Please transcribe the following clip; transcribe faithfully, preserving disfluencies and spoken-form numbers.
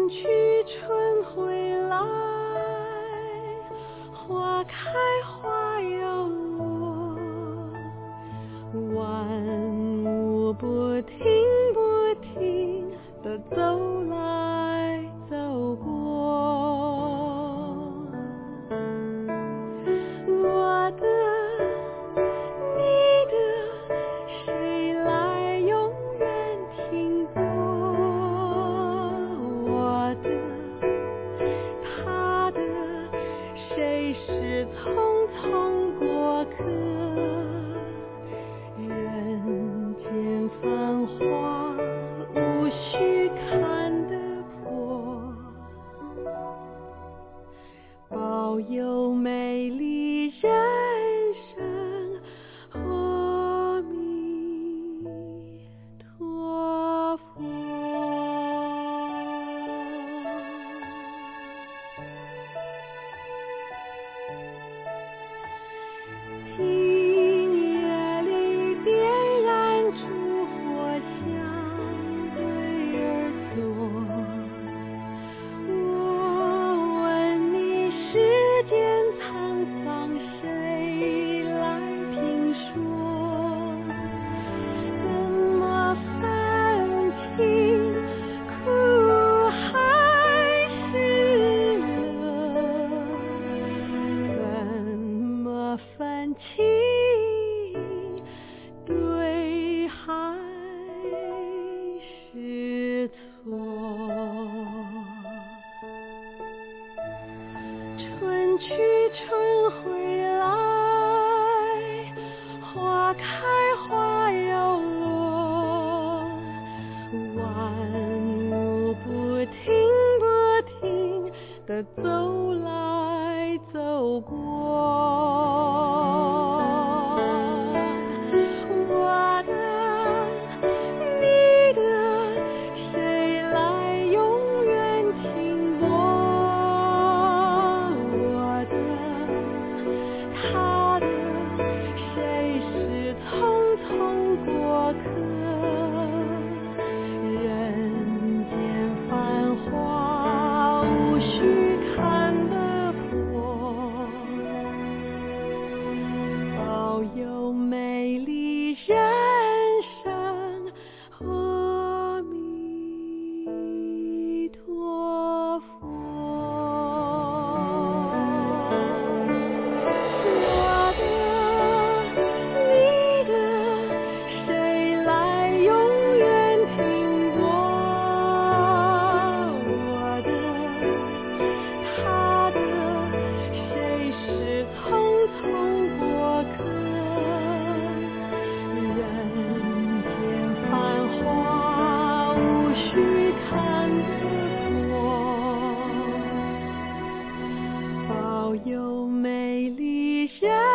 去春回来，花开花又落，万物不停不停地走来走过。我的你的谁来永远停泊，我的他的谁是匆匆过客，人间繁华无需看得破，保有美丽人生，阿弥陀佛。听夜里点燃烛火，相对而坐，我问你世间沧桑谁来评说，怎么分清苦还是乐，怎么分清对还是错。春去春回来，花开花又落，万物不停不停地走来走过。我的你的谁来永远停泊，我的他的谁是匆匆过客，人间繁华无需看得破，保有美丽人生，阿弥陀佛。我的你的谁来永远停泊，我的他的谁是匆匆过客，人间繁华无需看得破，保有美丽人